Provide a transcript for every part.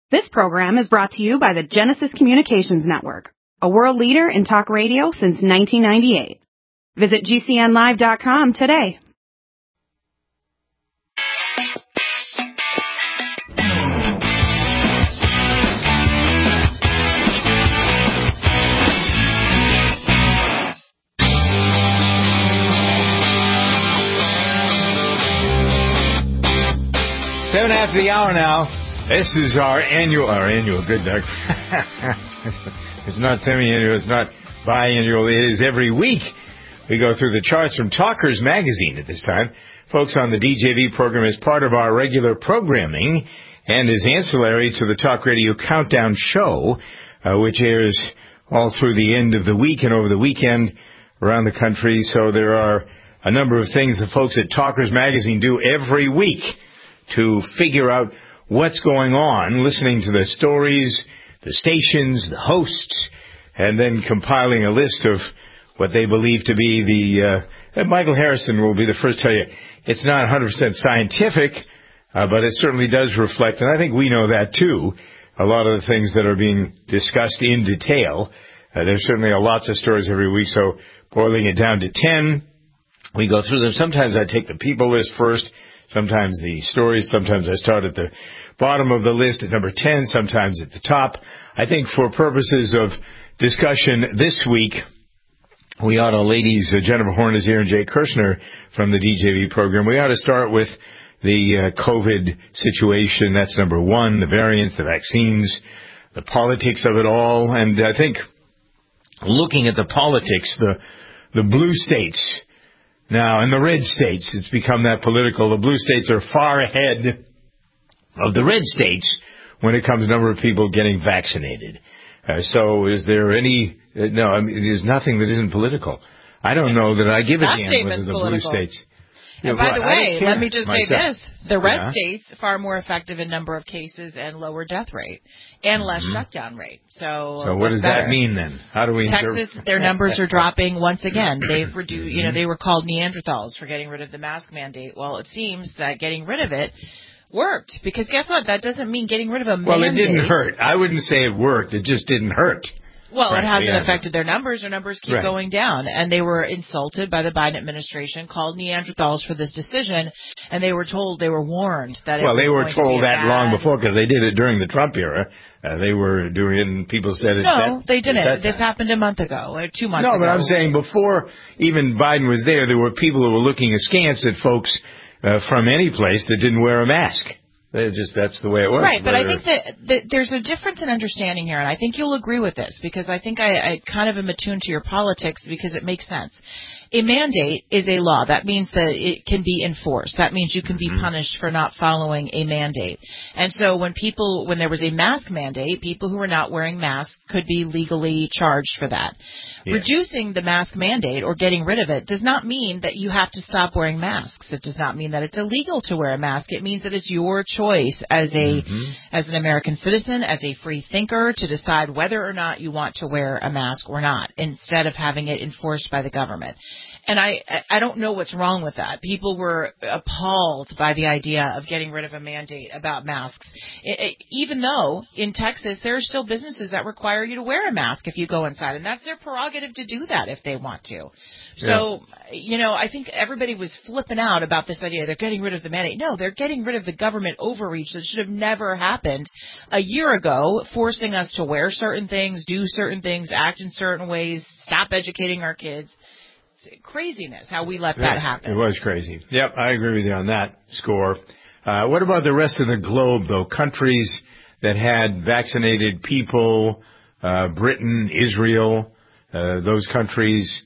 This program is brought to you by the Genesis Communications Network, a world leader in talk radio since 1998. Visit GCNlive.com today. Seven after the hour now. This is our annual, good Doug. It's not semi-annual, it's not biannual, it is every week. We go through the charts from Talkers Magazine at this time. Folks, on the DJV program is part of our regular programming and is ancillary to the Talk Radio Countdown Show, which airs all through the end of the week and over the weekend around the country. So there are a number of things the folks at Talkers Magazine do every week to figure out what's going on, listening to the stories, the stations, the hosts, and then compiling a list of what they believe to be Michael Harrison will be the first to tell you, it's not 100% scientific, but it certainly does reflect, and I think we know that too, a lot of the things that are being discussed in detail. There certainly are lots of stories every week, so boiling it down to 10, we go through them. Sometimes I take the people list first, sometimes the stories, sometimes I start at the bottom of the list at number 10, sometimes at the top. I think for purposes of discussion this week, we ought to, ladies, Jennifer Horn is here and Jay Kirshner from the DJV program. We ought to start with the COVID situation. That's number one, the variants, the vaccines, the politics of it all. And I think looking at the politics, the blue states now and the red states, it's become that political. The blue states are far ahead of the red states when it comes to number of people getting vaccinated. So is there any... No, I mean, there's nothing that isn't political. I don't know that I give a damn whether the blue states... And by the way, let me just say this. The red states, far more effective in number of cases and lower death rate and less shutdown rate. So what does that mean then? How do we... Texas, their numbers are dropping once again. They've reduced, they were called Neanderthals for getting rid of the mask mandate. Well, it seems that getting rid of it worked, because guess what? That doesn't mean getting rid of a mandate. Well, it didn't hurt. I wouldn't say it worked. It just didn't hurt. Well, it hasn't affected their numbers. Their numbers keep going down. And they were insulted by the Biden administration, called Neanderthals for this decision, and they were warned that they were told that long before, because they did it during the Trump era. They were doing it, and people said it. No, they didn't. This happened a month ago, or 2 months ago. No, but I'm saying before even Biden was there were people who were looking askance at folks from any place that didn't wear a mask. That's the way it works. Right, but I think that there's a difference in understanding here, and I think you'll agree with this, because I think I kind of am attuned to your politics, because it makes sense. A mandate is a law. That means that it can be enforced. That means you can be punished for not following a mandate. And so when there was a mask mandate, people who were not wearing masks could be legally charged for that. Yes. Reducing the mask mandate or getting rid of it does not mean that you have to stop wearing masks. It does not mean that it's illegal to wear a mask. It means that it's your choice as an American citizen, as a free thinker, to decide whether or not you want to wear a mask or not, instead of having it enforced by the government. And I don't know what's wrong with that. People were appalled by the idea of getting rid of a mandate about masks, even though in Texas there are still businesses that require you to wear a mask if you go inside, and that's their prerogative to do that if they want to. So, I think everybody was flipping out about this idea. They're getting rid of the mandate. No, they're getting rid of the government overreach that should have never happened a year ago, forcing us to wear certain things, do certain things, act in certain ways, stop educating our kids. Craziness how we let that happen. It was crazy. Yep, I agree with you on that score. What about the rest of the globe, though? Countries that had vaccinated people, Britain, Israel, those countries,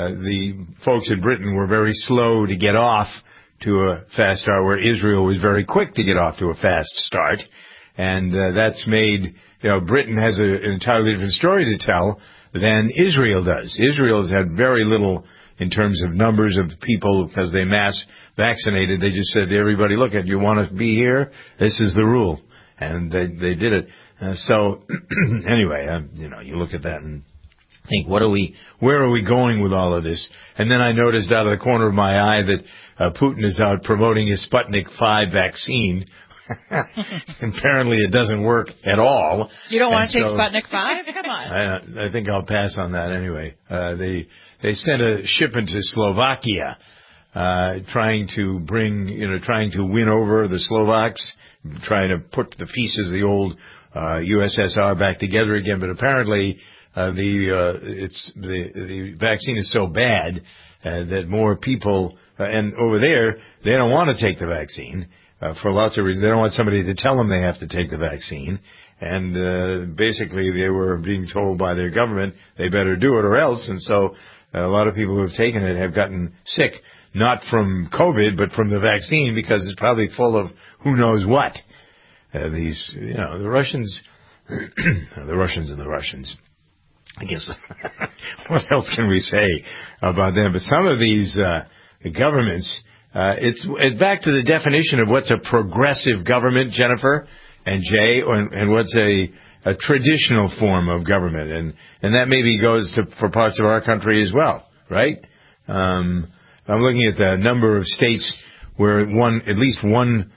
the folks in Britain were very slow to get off to a fast start, where Israel was very quick to get off to a fast start. And that's made, Britain has an entirely different story to tell than Israel does. Israel has had very little in terms of numbers of people, because they mass vaccinated. They just said to everybody, look, if you want to be here, this is the rule. And they did it. So anyway, you look at that and think, where are we going with all of this? And then I noticed out of the corner of my eye that Putin is out promoting his Sputnik 5 vaccine, Apparently it doesn't work at all. You don't want to take Sputnik 5? Come on. I think I'll pass on that anyway. They sent a shipment to Slovakia, trying to win over the Slovaks, trying to put the pieces of the old USSR back together again. But apparently, the vaccine is so bad that more people, and over there, they don't want to take the vaccine for lots of reasons. They don't want somebody to tell them they have to take the vaccine. And basically, they were being told by their government they better do it or else. And so a lot of people who have taken it have gotten sick, not from COVID, but from the vaccine, because it's probably full of who knows what. The Russians, the Russians. I guess, what else can we say about them? But some of these governments, it's back to the definition of what's a progressive government, Jennifer and Jay, and what's a traditional form of government. And that maybe goes for parts of our country as well, right? I'm looking at the number of states where at least one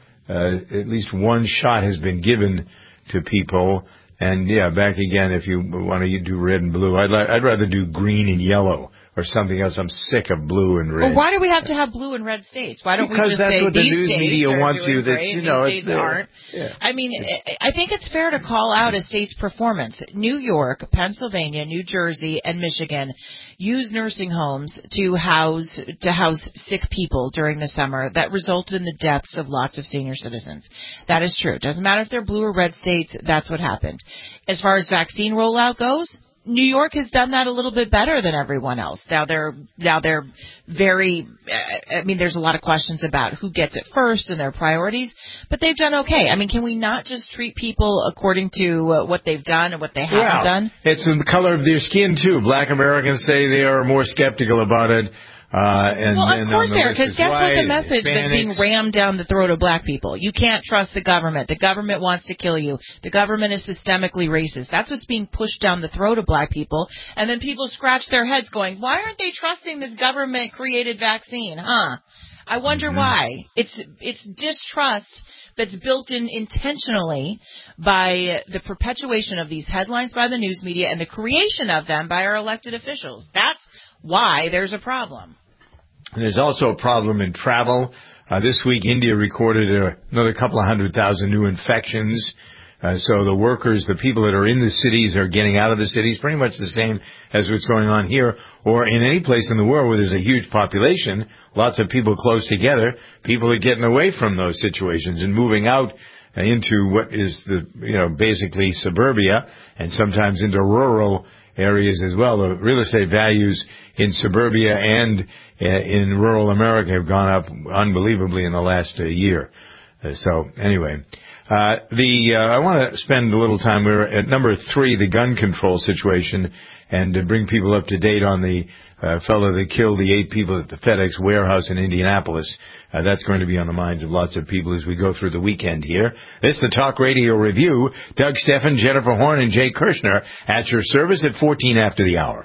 shot has been given to people. And yeah, back again, if you want to do red and blue, I'd rather do green and yellow or something else. I'm sick of blue and red. Well, why do we have to have blue and red states? Why don't we just say these states are doing great and these states aren't? Yeah. I mean, I think it's fair to call out a state's performance. New York, Pennsylvania, New Jersey, and Michigan use nursing homes to house sick people during the summer. That resulted in the deaths of lots of senior citizens. That is true. It doesn't matter if they're blue or red states. That's what happened. As far as vaccine rollout goes, New York has done that a little bit better than everyone else. Now they're very, I mean, there's a lot of questions about who gets it first and their priorities, but they've done okay. I mean, can we not just treat people according to what they've done and what they haven't done? It's the color of their skin, too. Black Americans say they are more skeptical about it. Of course they are, because guess what the message that's being rammed down the throat of black people? You can't trust the government. The government wants to kill you. The government is systemically racist. That's what's being pushed down the throat of black people. And then people scratch their heads going, why aren't they trusting this government-created vaccine, huh? I wonder why. It's distrust that's built in intentionally by the perpetuation of these headlines by the news media and the creation of them by our elected officials. That's why there's a problem. And there's also a problem in travel. This week, India recorded another couple of 100,000 new infections. So the workers, the people that are in the cities are getting out of the cities, pretty much the same as what's going on here or in any place in the world where there's a huge population, lots of people close together. People are getting away from those situations and moving out into what is basically suburbia and sometimes into rural areas as well. The real estate values in suburbia and in rural America have gone up unbelievably in the last year. So anyway, I want to spend a little time. We're at number 3, the gun control situation, and to bring people up to date on the fellow that killed the 8 people at the FedEx warehouse in Indianapolis. That's going to be on the minds of lots of people as we go through the weekend here. This is the Talk Radio Review. Doug Steffen, Jennifer Horn, and Jay Kirshner at your service at 14 after the hour.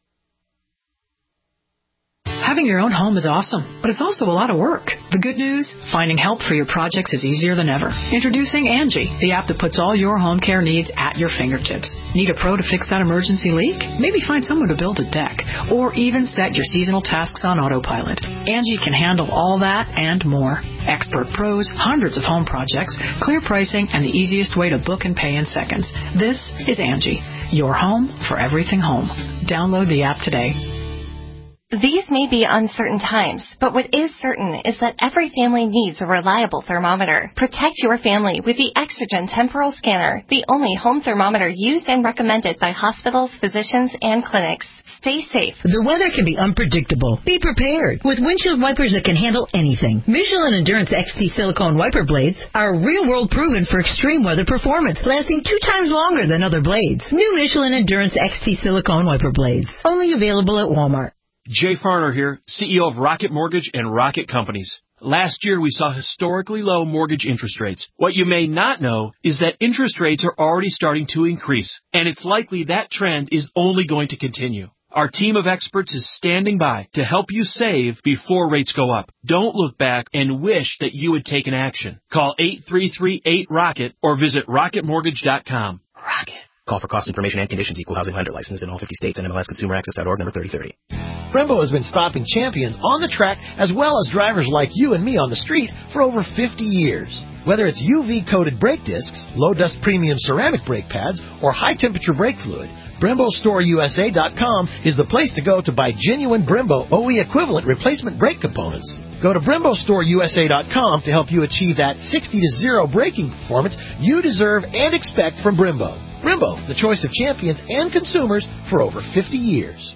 Having your own home is awesome, but it's also a lot of work. The good news? Finding help for your projects is easier than ever. Introducing Angie, the app that puts all your home care needs at your fingertips. Need a pro to fix that emergency leak? Maybe find someone to build a deck, or even set your seasonal tasks on autopilot. Angie can handle all that and more. Expert pros, hundreds of home projects, clear pricing, and the easiest way to book and pay in seconds. This is Angie, your home for everything home. Download the app today. These may be uncertain times, but what is certain is that every family needs a reliable thermometer. Protect your family with the Exergen Temporal Scanner, the only home thermometer used and recommended by hospitals, physicians, and clinics. Stay safe. The weather can be unpredictable. Be prepared with windshield wipers that can handle anything. Michelin Endurance XT silicone wiper blades are real-world proven for extreme weather performance, lasting 2 times longer than other blades. New Michelin Endurance XT silicone wiper blades, only available at Walmart. Jay Farner here, CEO of Rocket Mortgage and Rocket Companies. Last year, we saw historically low mortgage interest rates. What you may not know is that interest rates are already starting to increase, and it's likely that trend is only going to continue. Our team of experts is standing by to help you save before rates go up. Don't look back and wish that you had taken action. Call 833-8-ROCKET or visit rocketmortgage.com. Rocket. Call for cost information and conditions. Equal housing lender license in all 50 states and MLSConsumerAccess.org number 3030. Brembo has been stopping champions on the track as well as drivers like you and me on the street for over 50 years. Whether it's UV-coated brake discs, low-dust premium ceramic brake pads, or high-temperature brake fluid, BremboStoreUSA.com is the place to go to buy genuine Brembo OE equivalent replacement brake components. Go to BremboStoreUSA.com to help you achieve that 60-0 braking performance you deserve and expect from Brembo. Brembo, the choice of champions and consumers for over 50 years.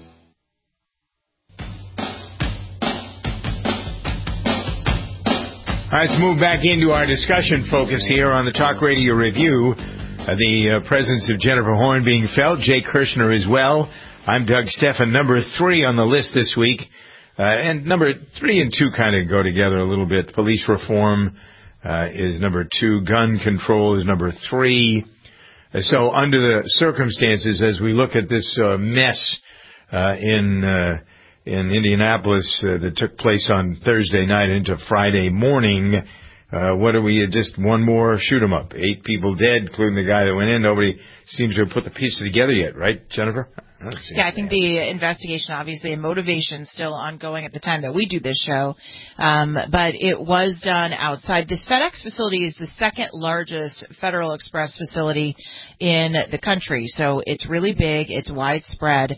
All right, let's move back into our discussion focus here on the Talk Radio Review. The presence of Jennifer Horn being felt, Jay Kirshner as well. I'm Doug Stephan. Number 3 on the list this week. And number 3 and 2 kind of go together a little bit. Police reform is number 2. Gun control is number 3. So under the circumstances, as we look at this mess in Indianapolis that took place on Thursday night into Friday morning, what are we, just one more shoot 'em up? 8 people dead, including the guy that went in. Nobody seems to have put the pieces together yet, right, Jennifer? Yeah, I think the investigation, obviously, and motivation still ongoing at the time that we do this show. But it was done outside. This FedEx facility is the second largest Federal Express facility in the country. So it's really big. It's widespread.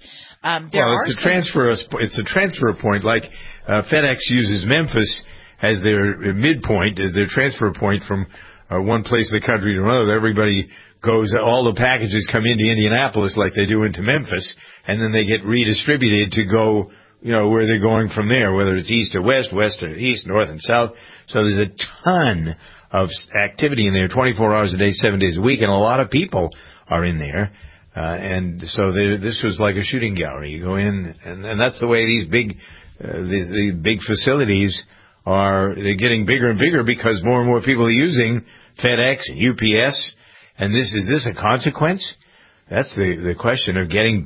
It's a transfer point. Like FedEx uses Memphis as their midpoint, as their transfer point from one place of the country to another. Everybody goes, all the packages come into Indianapolis like they do into Memphis, and then they get redistributed to go, where they're going from there, whether it's east or west, west or east, north and south. So there's a ton of activity in there, 24 hours a day, 7 days a week, and a lot of people are in there. And so this was like a shooting gallery. You go in, and that's the way these the big facilities are. They're getting bigger and bigger because more and more people are using FedEx and UPS. And is this a consequence? That's the question of getting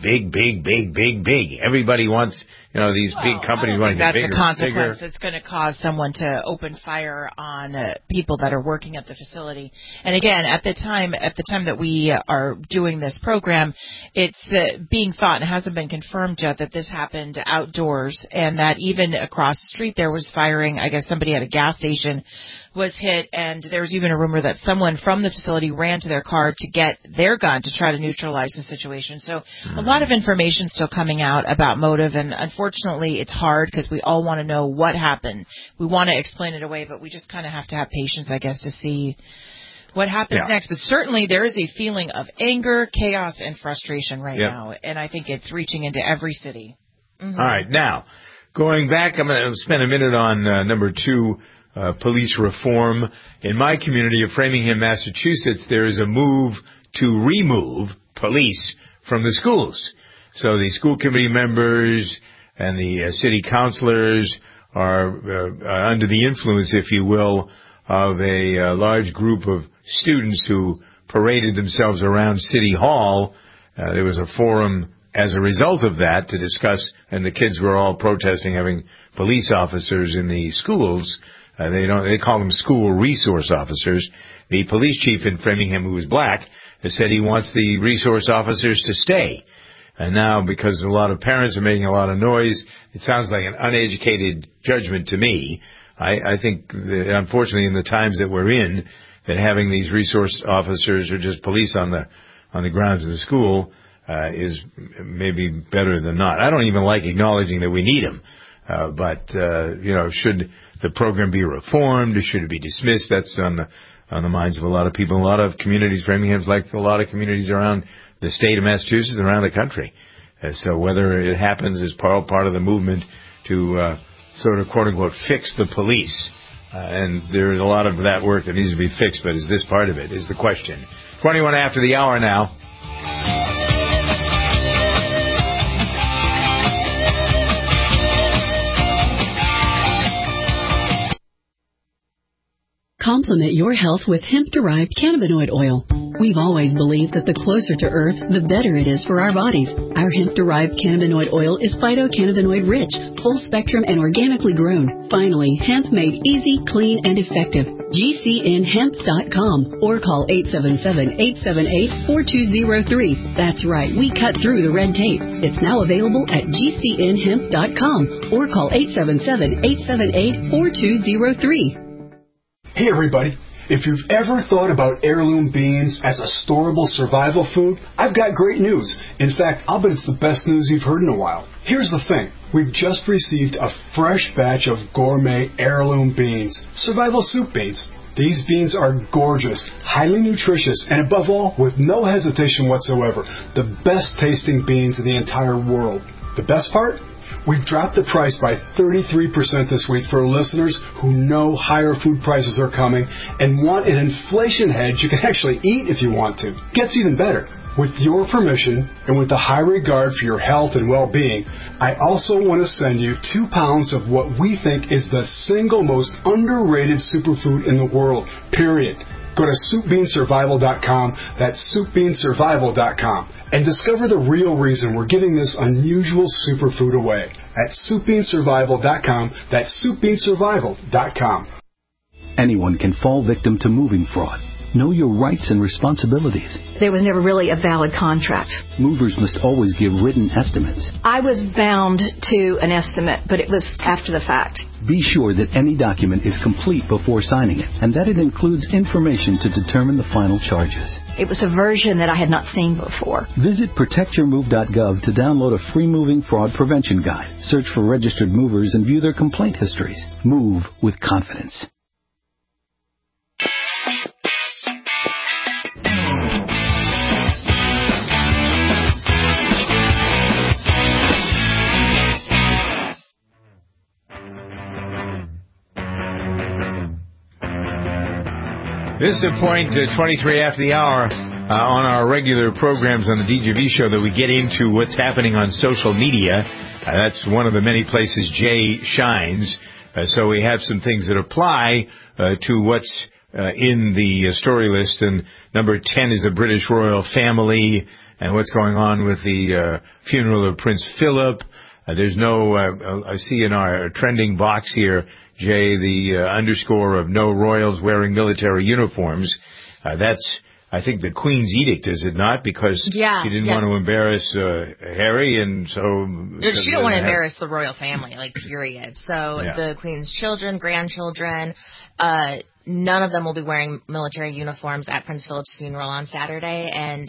big. Everybody wants, these big companies want to get bigger. That's a consequence. Bigger. It's going to cause someone to open fire on people that are working at the facility. And again, at the time that we are doing this program, it's being thought, and hasn't been confirmed yet, that this happened outdoors, and that even across the street there was firing. I guess somebody at a gas station was hit, and there was even a rumor that someone from the facility ran to their car to get their gun to try to neutralize the situation. So a lot of information still coming out about motive, and unfortunately it's hard because we all want to know what happened. We want to explain it away, but we just kind of have to have patience, I guess, to see what happens next. But certainly there is a feeling of anger, chaos, and frustration right now, and I think it's reaching into every city. Mm-hmm. All right, now, going back, I'm going to spend a minute on number 2, police reform. In my community of Framingham, Massachusetts, there is a move to remove police from the schools. So the school committee members and the city councilors are under the influence, if you will, of a large group of students who paraded themselves around City Hall. There was a forum as a result of that to discuss, and the kids were all protesting having police officers in the schools. They call them school resource officers. The police chief in Framingham, who was black, has said he wants the resource officers to stay. And now, because a lot of parents are making a lot of noise, it sounds like an uneducated judgment to me. I think that, unfortunately, in the times that we're in, that having these resource officers or just police on the grounds of the school is maybe better than not. I don't even like acknowledging that we need them. But should the program be reformed, or should it be dismissed? That's on the minds of a lot of people. A lot of communities, Framingham's like a lot of communities around the state of Massachusetts and around the country. So whether it happens is part of the movement to sort of, quote-unquote, fix the police. And there's a lot of that work that needs to be fixed, but is this part of it, is the question. 21 after the hour now. Complement your health with hemp-derived cannabinoid oil. We've always believed that the closer to Earth, the better it is for our bodies. Our hemp-derived cannabinoid oil is phytocannabinoid-rich, full-spectrum, and organically grown. Finally, hemp made easy, clean, and effective. GCNhemp.com or call 877-878-4203. That's right, we cut through the red tape. It's now available at GCNhemp.com or call 877-878-4203. Hey everybody, if you've ever thought about heirloom beans as a storable survival food, I've got great news. In fact, I'll bet it's the best news you've heard in a while. Here's the thing. We've just received a fresh batch of gourmet heirloom beans, survival soup beans. These beans are gorgeous, highly nutritious, and above all, with no hesitation whatsoever, the best tasting beans in the entire world. The best part? We've dropped the price by 33% this week for listeners who know higher food prices are coming and want an inflation hedge you can actually eat if you want to. Gets even better. With your permission and with the high regard for your health and well-being, I also want to send you 2 pounds of what we think is the single most underrated superfood in the world, period. Go to SoupBeanSurvival.com, that's SoupBeanSurvival.com, and discover the real reason we're giving this unusual superfood away at SoupBeanSurvival.com, that's SoupBeanSurvival.com. Anyone can fall victim to moving fraud. Know your rights and responsibilities. There was never really a valid contract. Movers must always give written estimates. I was bound to an estimate, but it was after the fact. Be sure that any document is complete before signing it, and that it includes information to determine the final charges. It was a version that I had not seen before. Visit protectyourmove.gov to download a free moving fraud prevention guide. Search for registered movers and view their complaint histories. Move with confidence. This is the point, 23 after the hour, on our regular programs on the DJV show that we get into what's happening on social media. That's one of the many places Jay shines. So we have some things that apply to what's in the story list. And number 10 is the British royal family and what's going on with the funeral of Prince Philip. There's no, I see in our trending box here, Jay, the underscore of no royals wearing military uniforms. That's, I think, the Queen's edict, is it not? Because she didn't want to embarrass Harry, and so... She didn't want to embarrass the royal family, like, period. So the Queen's children, grandchildren, none of them will be wearing military uniforms at Prince Philip's funeral on Saturday, and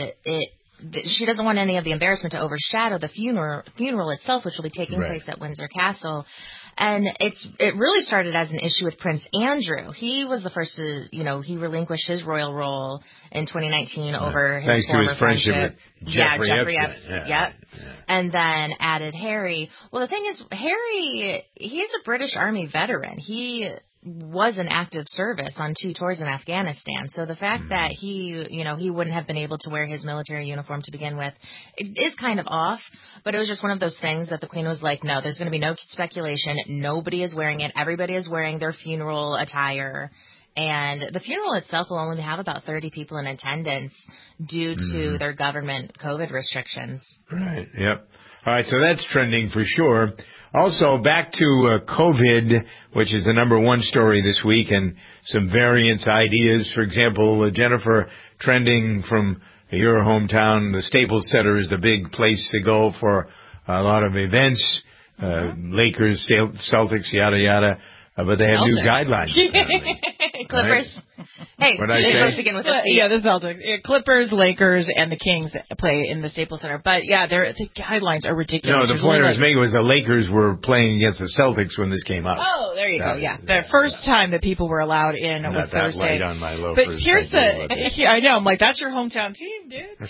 she doesn't want any of the embarrassment to overshadow the funeral itself, which will be taking place at Windsor Castle. And it really started as an issue with Prince Andrew. He was the first to, he relinquished his royal role in 2019 over his former friendship with Jeffrey Epstein. Yep. And then added Harry. Well, the thing is, Harry, he's a British Army veteran. He was in active service on 2 tours in Afghanistan. So the fact that he wouldn't have been able to wear his military uniform to begin with, it is kind of off, but it was just one of those things that the Queen was like, no, there's going to be no speculation. Nobody is wearing it. Everybody is wearing their funeral attire. And the funeral itself will only have about 30 people in attendance due to their government COVID restrictions. Right. Yep. All right. So that's trending for sure. Also, back to COVID, which is the number 1 story this week, and some variants, ideas. For example, Jennifer, trending from your hometown, the Staples Center is the big place to go for a lot of events. Lakers, Celtics, yada, yada. But they have new guidelines. Clippers. Hey, they both begin with a C. Yeah, the Celtics. Clippers, Lakers, and the Kings play in the Staples Center. But, the guidelines are ridiculous. No, the point I was making was the Lakers were playing against the Celtics when this came up. Oh, there you go. Yeah. The first time that people were allowed in was Thursday. Light on my loafers. But here's I know. I'm like, that's your hometown team, dude.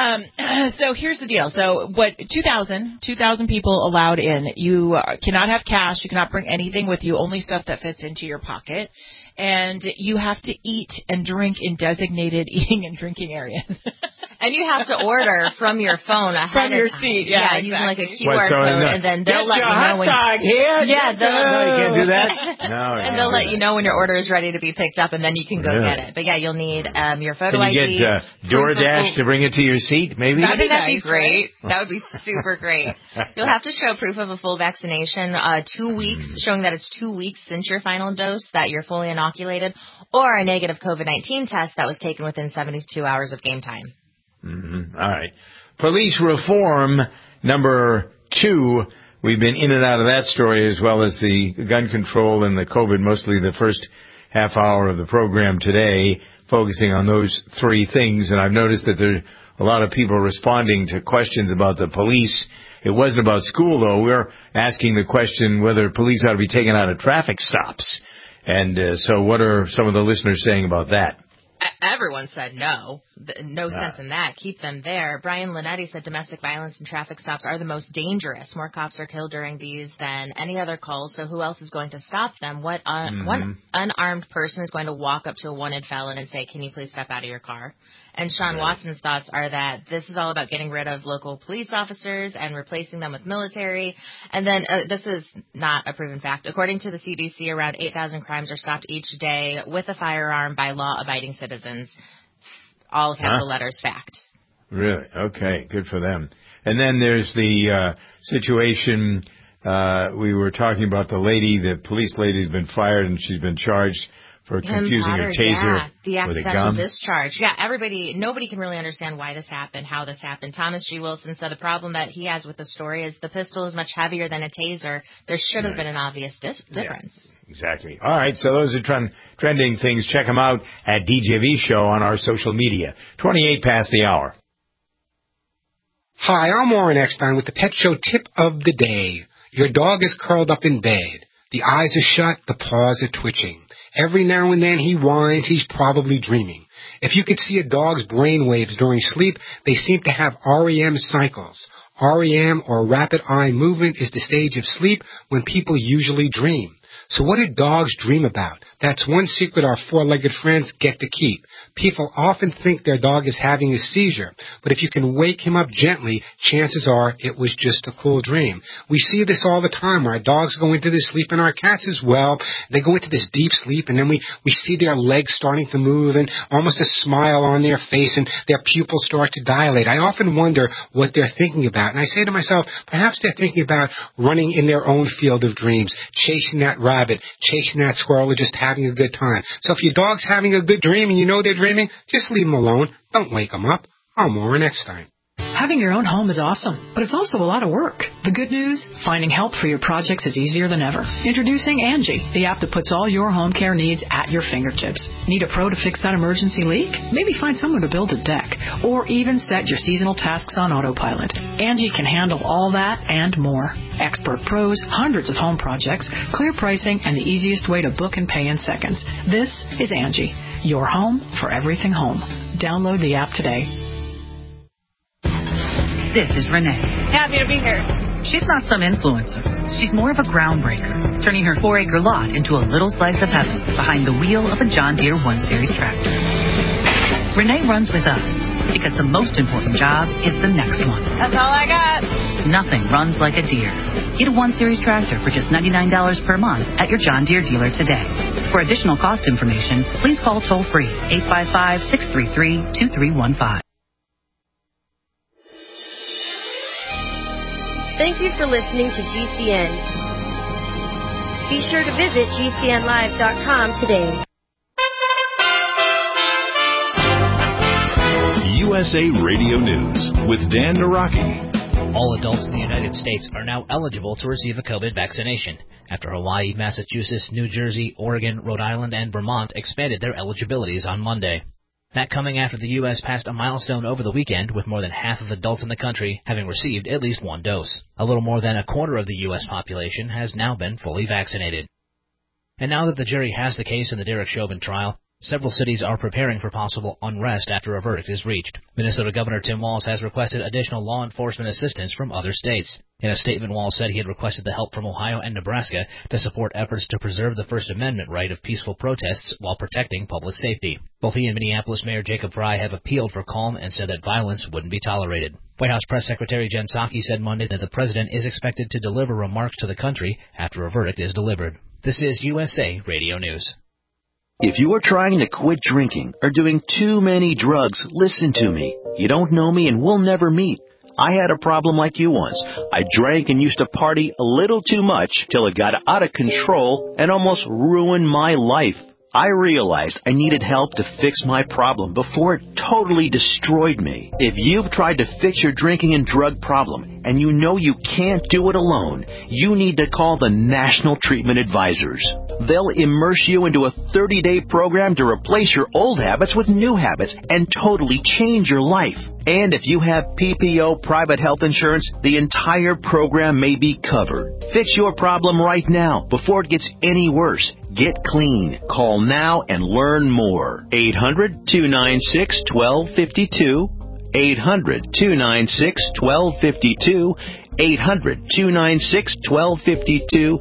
So here's the deal. So 2,000 people allowed in. You cannot have cash. You cannot bring anything with you, only stuff that fits into your pocket. And you have to eat and drink in designated eating and drinking areas. And you have to order from your phone ahead from your of time. seat. Yeah, Exactly. using like a QR code, and then they'll let you know when. Hot dog here. Yeah, no, you can't do that. No, and they'll let you know when your order is ready to be picked up, and then you can go get it. But yeah, you'll need your photo ID. Can you get DoorDash to bring it to your seat? Maybe that'd be great. That would be super great. You'll have to show proof of a full vaccination, 2 weeks, showing that it's 2 weeks since your final dose, that you're fully inoculated, or a negative COVID-19 test that was taken within 72 hours of game time. Mm-hmm. All right. Police reform number 2. We've been in and out of that story, as well as the gun control and the COVID, mostly the first half hour of the program today, focusing on those 3 things. And I've noticed that there are a lot of people responding to questions about the police. It wasn't about school, though. We're asking the question whether police ought to be taken out of traffic stops. And so what are some of the listeners saying about that? Everyone said no. No sense in that. Keep them there. Brian Linetti said domestic violence and traffic stops are the most dangerous. More cops are killed during these than any other calls, so who else is going to stop them? What one unarmed person is going to walk up to a wanted felon and say, can you please step out of your car? And Sean Watson's thoughts are that this is all about getting rid of local police officers and replacing them with military. And then this is not a proven fact. According to the CDC, around 8,000 crimes are stopped each day with a firearm by law-abiding citizens. All capital letters fact. Really? Okay, good for them. And then there's the situation, we were talking about the police lady's been fired and she's been charged for confusing her taser the with a accidental gun. discharge. Yeah, nobody can really understand why this happened, how this happened. Thomas G. Wilson said the problem that he has with the story is the pistol is much heavier than a taser. There should have been an obvious difference. Yeah, exactly. All right, so those are trending things. Check them out at DJV Show on our social media. 28 past the hour. Hi, I'm Warren Eckstein with the Pet Show tip of the day. Your dog is curled up in bed. The eyes are shut, the paws are twitching. Every now and then he whines, he's probably dreaming. If you could see a dog's brain waves during sleep, they seem to have REM cycles. REM, or rapid eye movement, is the stage of sleep when people usually dream. So what do dogs dream about? That's one secret our four-legged friends get to keep. People often think their dog is having a seizure, but if you can wake him up gently, chances are it was just a cool dream. We see this all the time. Our dogs go into this sleep, and our cats as well. They go into this deep sleep, and then we see their legs starting to move and almost a smile on their face, and their pupils start to dilate. I often wonder what they're thinking about, and I say to myself, perhaps they're thinking about running in their own field of dreams, chasing that rabbit, chasing that squirrel, or just having a good time. So if your dog's having a good dream and you know they're dreaming, just leave them alone. Don't wake them up. I'm Warren Eckstein. Having your own home is awesome, but it's also a lot of work. The good news? Finding help for your projects is easier than ever. Introducing Angie, the app that puts all your home care needs at your fingertips. Need a pro to fix that emergency leak? Maybe find someone to build a deck, or even set your seasonal tasks on autopilot. Angie can handle all that and more. Expert pros, hundreds of home projects, clear pricing, and the easiest way to book and pay in seconds. This is Angie, your home for everything home. Download the app today. This is Renee. Happy to be here. She's not some influencer. She's more of a groundbreaker, turning her 4-acre lot into a little slice of heaven behind the wheel of a John Deere 1 Series tractor. Renee runs with us because the most important job is the next one. That's all I got. Nothing runs like a Deere. Get a 1 Series tractor for just $99 per month at your John Deere dealer today. For additional cost information, please call toll-free 855-633-2315. Thank you for listening to GCN. Be sure to visit GCNlive.com today. USA Radio News with Dan Naraki. All adults in the United States are now eligible to receive a COVID vaccination after Hawaii, Massachusetts, New Jersey, Oregon, Rhode Island, and Vermont expanded their eligibilities on Monday. That coming after the U.S. passed a milestone over the weekend with more than half of adults in the country having received at least one dose. A little more than a quarter of the U.S. population has now been fully vaccinated. And now that the jury has the case in the Derek Chauvin trial, several cities are preparing for possible unrest after a verdict is reached. Minnesota Governor Tim Walz has requested additional law enforcement assistance from other states. In a statement, Walz said he had requested the help from Ohio and Nebraska to support efforts to preserve the First Amendment right of peaceful protests while protecting public safety. Both he and Minneapolis Mayor Jacob Frey have appealed for calm and said that violence wouldn't be tolerated. White House Press Secretary Jen Psaki said Monday that the president is expected to deliver remarks to the country after a verdict is delivered. This is USA Radio News. If you are trying to quit drinking or doing too many drugs, listen to me. You don't know me and we'll never meet. I had a problem like you once. I drank and used to party a little too much till it got out of control and almost ruined my life. I realized I needed help to fix my problem before it totally destroyed me. If you've tried to fix your drinking and drug problem and you know you can't do it alone, you need to call the National Treatment Advisors. They'll immerse you into a 30-day program to replace your old habits with new habits and totally change your life. And if you have PPO private health insurance, the entire program may be covered. Fix your problem right now before it gets any worse. Get clean. Call now and learn more. 800-296-1252. 800-296-1252. 800-296-1252.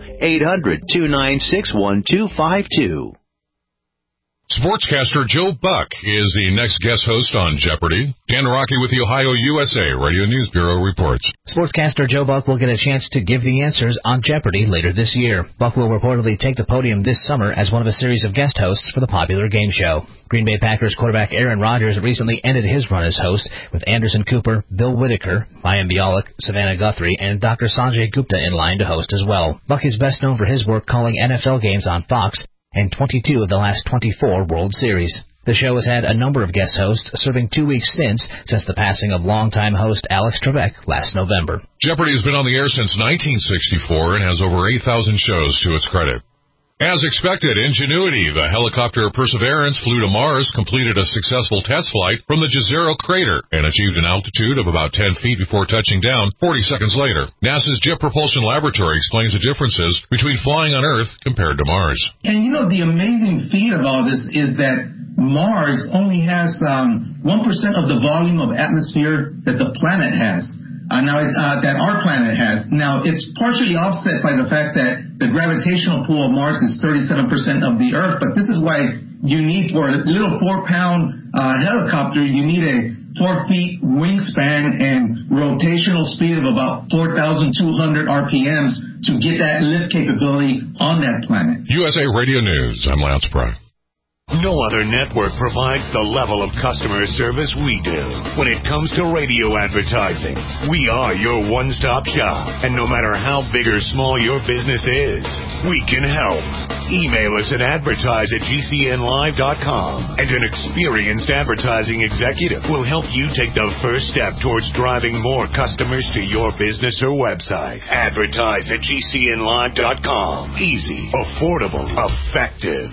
800-296-1252. Sportscaster Joe Buck is the next guest host on Jeopardy! Dan Rocky with the Ohio USA Radio News Bureau reports. Sportscaster Joe Buck will get a chance to give the answers on Jeopardy! Later this year. Buck will reportedly take the podium this summer as one of a series of guest hosts for the popular game show. Green Bay Packers quarterback Aaron Rodgers recently ended his run as host with Anderson Cooper, Bill Whitaker, Mayim Bialik, Savannah Guthrie, and Dr. Sanjay Gupta in line to host as well. Buck is best known for his work calling NFL games on Fox and 22 of the last 24 World Series. The show has had a number of guest hosts, serving 2 weeks since the passing of longtime host Alex Trebek last November. Jeopardy! Has been on the air since 1964 and has over 8,000 shows to its credit. As expected, Ingenuity, the helicopter Perseverance, flew to Mars, completed a successful test flight from the Jezero crater, and achieved an altitude of about 10 feet before touching down 40 seconds later. NASA's Jet Propulsion Laboratory explains the differences between flying on Earth compared to Mars. And you know, the amazing feat of all this is that Mars only has 1% of the volume of atmosphere that the planet has. That our planet has. Now, it's partially offset by the fact that the gravitational pull of Mars is 37% of the Earth, but this is why you need, for a little 4-pound helicopter, you need a 4 feet wingspan and rotational speed of about 4,200 RPMs to get that lift capability on that planet. USA Radio News, I'm Lance Pry. No other network provides the level of customer service we do. When it comes to radio advertising, we are your one-stop shop. And no matter how big or small your business is, we can help. Email us at advertise@gcnlive.com, and an experienced advertising executive will help you take the first step towards driving more customers to your business or website. Advertise@gcnlive.com. Easy, affordable, effective.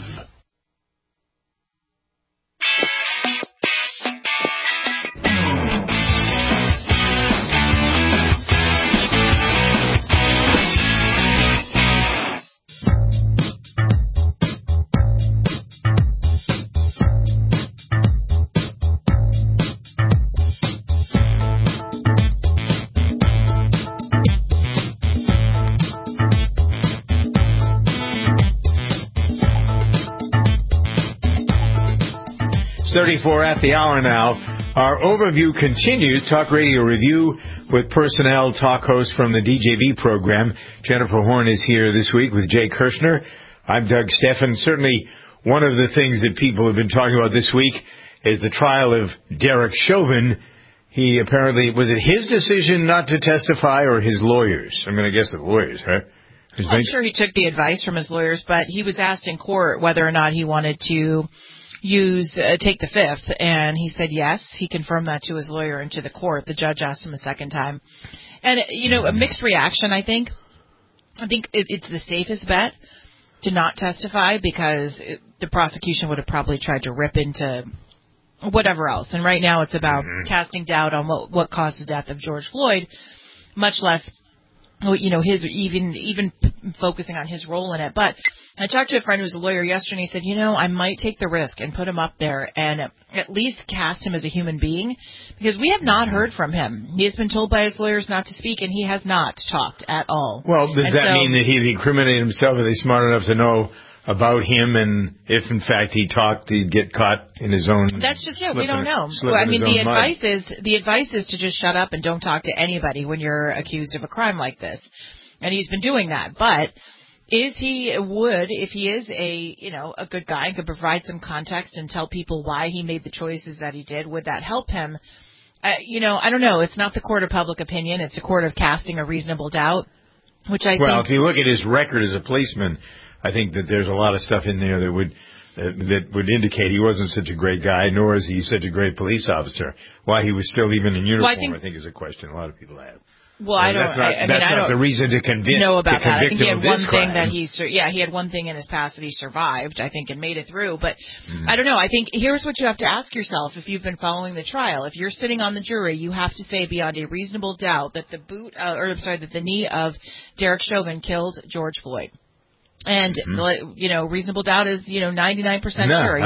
It's 34 at the hour now. Our overview continues. Talk Radio Review with personnel talk host from the DJV program. Jennifer Horn is here this week with Jay Kirshner. I'm Doug Steffen. Certainly one of the things that people have been talking about this week is the trial of Derek Chauvin. He apparently, was it his decision not to testify or his lawyers? I'm going to guess the lawyers, right? I'm sure he took the advice from his lawyers, but he was asked in court whether or not he wanted to take the fifth, and he said yes. He confirmed that to his lawyer and to the court. The judge asked him a second time. And, a mixed reaction, I think. I think it's the safest bet to not testify because the prosecution would have probably tried to rip into whatever else. And right now it's about casting doubt on what caused the death of George Floyd, much less, his even focusing on his role in it. But I talked to a friend who's a lawyer yesterday, and he said, I might take the risk and put him up there and at least cast him as a human being, because we have not heard from him. He has been told by his lawyers not to speak, and he has not talked at all. Well, does that mean that he'd incriminate himself? Are they smart enough to know about him, and if in fact he talked, he'd get caught in his own? That's just it. We don't know. The advice is to just shut up and don't talk to anybody when you're accused of a crime like this, and he's been doing that. But if he is a good guy and could provide some context and tell people why he made the choices that he did, would that help him? I don't know. It's not the court of public opinion. It's a court of casting a reasonable doubt, which I think. Well, if you look at his record as a policeman, I think that there's a lot of stuff in there that would indicate he wasn't such a great guy, nor is he such a great police officer. Why he was still even in uniform, I think is a question a lot of people have. Well, I don't. That's not the reason to convict. Know about that. I think he had one crime. thing that he had one thing in his past that he survived, I think, and made it through. But I don't know. I think here's what you have to ask yourself if you've been following the trial. If you're sitting on the jury, you have to say beyond a reasonable doubt that that the knee of Derek Chauvin killed George Floyd. And, reasonable doubt is, 99% sure.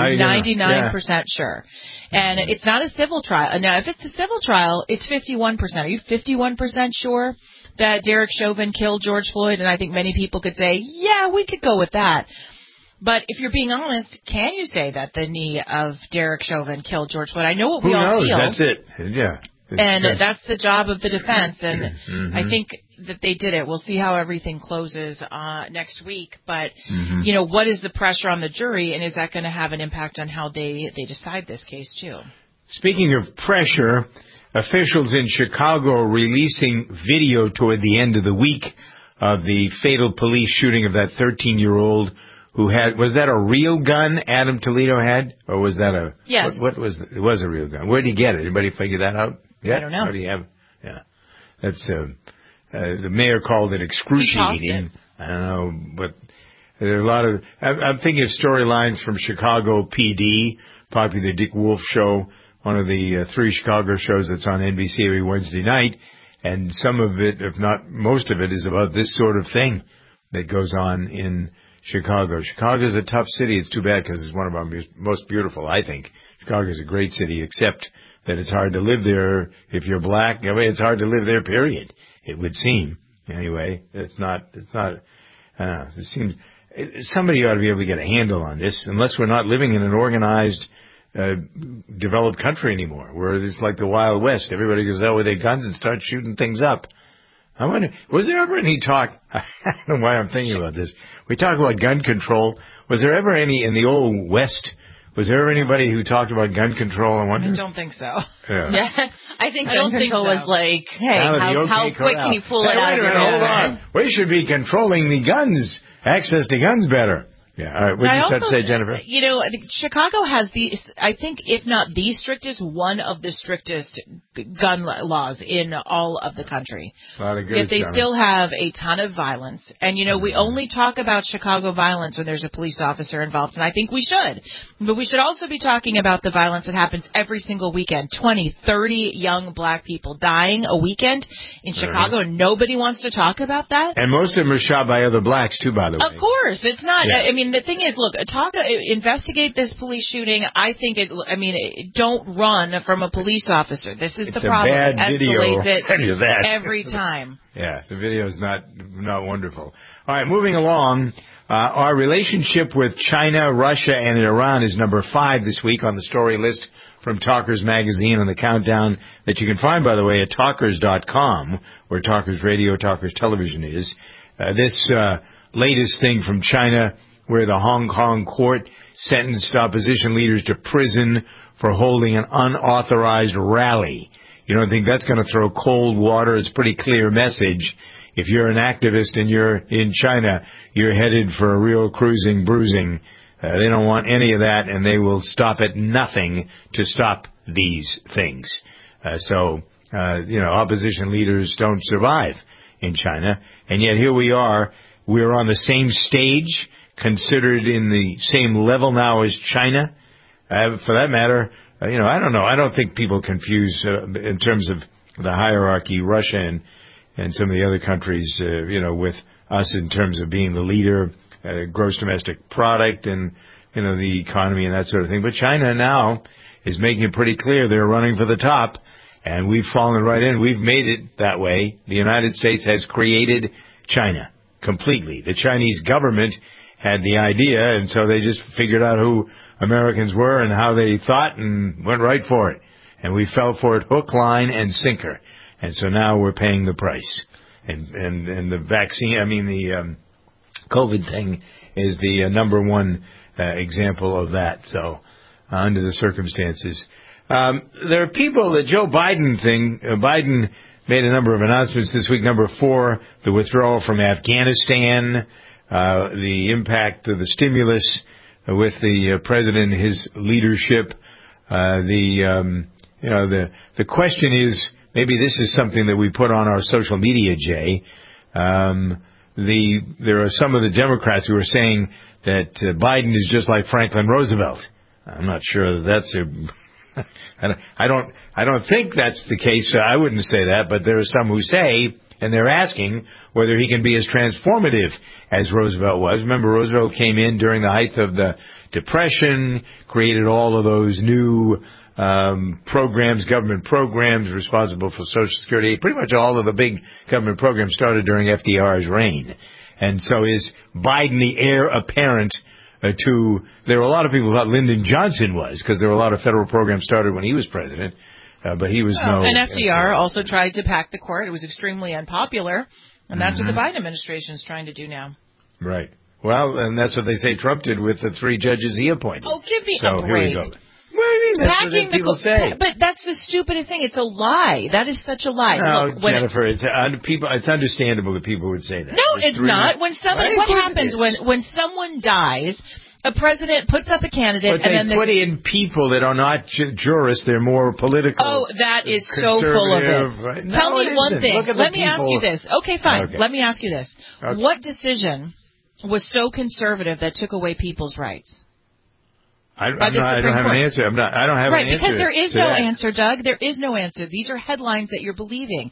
99% sure. And it's not a civil trial. Now, if it's a civil trial, it's 51%. Are you 51% sure that Derek Chauvin killed George Floyd? And I think many people could say, yeah, we could go with that. But if you're being honest, can you say that the knee of Derek Chauvin killed George Floyd? I know what we all feel. That's it. Yeah. And that's the job of the defense, and I think that they did it. We'll see how everything closes next week. But, what is the pressure on the jury, and is that going to have an impact on how they decide this case, too? Speaking of pressure, officials in Chicago are releasing video toward the end of the week of the fatal police shooting of that 13-year-old who was that a real gun Adam Toledo had, or was that a... Yes. What was it? It was a real gun. Where did he get it? Anybody figure that out? Yeah? I don't know. How do you have? Yeah. That's, the mayor called it excruciating. I don't know, but there are a lot of, I'm thinking of storylines from Chicago PD, probably the Dick Wolf show, one of the 3 Chicago shows that's on NBC every Wednesday night, and some of it, if not most of it, is about this sort of thing that goes on in Chicago. Chicago's a tough city. It's too bad because it's one of our most beautiful, I think. Chicago's a great city, except that it's hard to live there if you're black. I mean, it's hard to live there, period. It would seem. Anyway, it seems, somebody ought to be able to get a handle on this, unless we're not living in an organized, developed country anymore, where it's like the Wild West. Everybody goes out with their guns and starts shooting things up. I wonder, was there ever any talk, I don't know why I'm thinking about this, we talk about gun control, was there ever any in the old West? Was there ever anybody who talked about gun control? I wonder. I don't think so. Yeah. I think gun control was like, hey, how quick can you pull it out of your hold on. We should be controlling the guns, access to guns better. Yeah, all right. What did you have to say, Jennifer? Chicago has I think, if not the strictest, one of the strictest gun laws in all of the country. Yet they still have a ton of violence. And, we only talk about Chicago violence when there's a police officer involved, and I think we should. But we should also be talking about the violence that happens every single weekend. 20, 30 young black people dying a weekend in Chicago, and nobody wants to talk about that. And most of them are shot by other blacks, too, by the way. Of course. It's not, the thing is, look, investigate this police shooting. I think don't run from a police officer. This is the problem. Bad escalates video. It every time. Yeah, the video is not wonderful. All right, moving along. Our relationship with China, Russia, and Iran is number 5 this week on the story list from Talkers Magazine on the countdown that you can find, by the way, at talkers.com, where Talkers Radio, Talkers Television is. This latest thing from China, where the Hong Kong court sentenced opposition leaders to prison for holding an unauthorized rally. You don't think that's going to throw cold water? It's a pretty clear message. If you're an activist and you're in China, you're headed for a real bruising. They don't want any of that, and they will stop at nothing to stop these things. Opposition leaders don't survive in China. And yet here we are. We're on the same stage, considered in the same level now as China. For that matter, I don't know. I don't think people confuse, in terms of the hierarchy, Russia and some of the other countries, with us in terms of being the leader, gross domestic product, and the economy and that sort of thing. But China now is making it pretty clear they're running for the top, and we've fallen right in. We've made it that way. The United States has created China completely. The Chinese government had the idea, and so they just figured out who Americans were and how they thought and went right for it. And we fell for it hook, line, and sinker. And so now we're paying the price. And the vaccine, the COVID thing is the number one example of that. So under the circumstances. There are people, the Joe Biden thing, Biden made a number of announcements this week. Number 4, the withdrawal from Afghanistan, the impact of the stimulus with the president and his leadership. The question is, maybe this is something that we put on our social media, Jay. There are some of the Democrats who are saying that Biden is just like Franklin Roosevelt. I'm not sure that's I don't think that's the case. I wouldn't say that, but there are some who say, and they're asking whether he can be as transformative as Roosevelt was. Remember, Roosevelt came in during the height of the Depression, created all of those new programs, government programs responsible for Social Security. Pretty much all of the big government programs started during FDR's reign. And so is Biden the heir apparent to, there were a lot of people who thought Lyndon Johnson was, because there were a lot of federal programs started when he was president, but he was And FDR also tried to pack the court. It was extremely unpopular, and that's what the Biden administration is trying to do now. Right. Well, and that's what they say Trump did with the 3 judges he appointed. Oh, give me a break. Here we go. What do you mean? That's what people say. But that's the stupidest thing. It's a lie. That is such a lie. No, Look, Jennifer, it's understandable that people would say that. No, it's not. When somebody, what happens when someone dies? A president puts up a candidate, but and then they put in people that are not jurists. They're more political. Oh, that is so full of it. Right? Tell me one thing. Let me ask you this. Okay, fine. Okay. Let me ask you this. Okay. What decision was so conservative that took away people's rights? I don't have an answer. I don't have an answer. Right, because there is no answer, Doug. There is no answer. These are headlines that you're believing.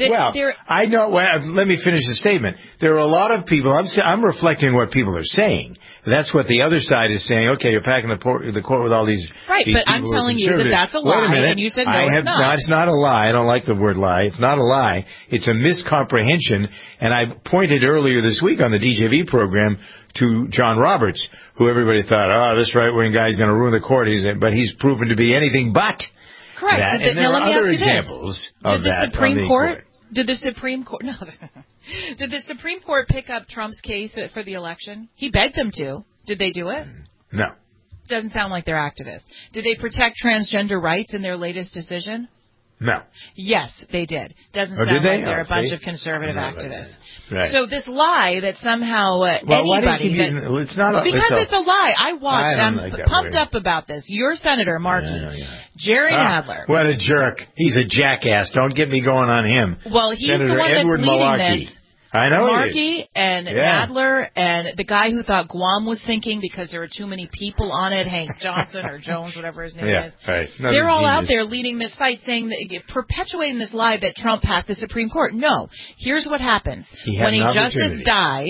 I know. Well, let me finish the statement. There are a lot of people. I'm reflecting what people are saying. That's what the other side is saying. Okay, you're packing the court with all these. Right, these but I'm telling you that that's a lie, Wait a minute. and you said no, it's not. No, it's not a lie. I don't like the word lie. It's not a lie. It's a miscomprehension. And I pointed earlier this week on the DJV program to John Roberts, who everybody thought, this right-wing guy's going to ruin the court. But he's proven to be anything but. Correct. That. And there are other examples of that. Did the Supreme Court? No. Did the Supreme Court pick up Trump's case for the election? He begged them to. Did they do it? No. Doesn't sound like they're activists. Did they protect transgender rights in their latest decision? No. Yes, they did. Doesn't sound like they're a bunch of conservative activists. Right. So this lie that somehow anybody... it's not a... Because it's a lie. I watched. I'm pumped up about this. Your Senator, Markey. Jerry Nadler. What a jerk. He's a jackass. Don't get me going on him. Well, he's Senator the one Edward that's leading Malarkey. this. I know Markey and Nadler and the guy who thought Guam was sinking because there were too many people on it, Hank Johnson or Jones, whatever his name is. Right. They're all out there leading this fight, perpetuating this lie that Trump hacked the Supreme Court. No. Here's what happens. When a justice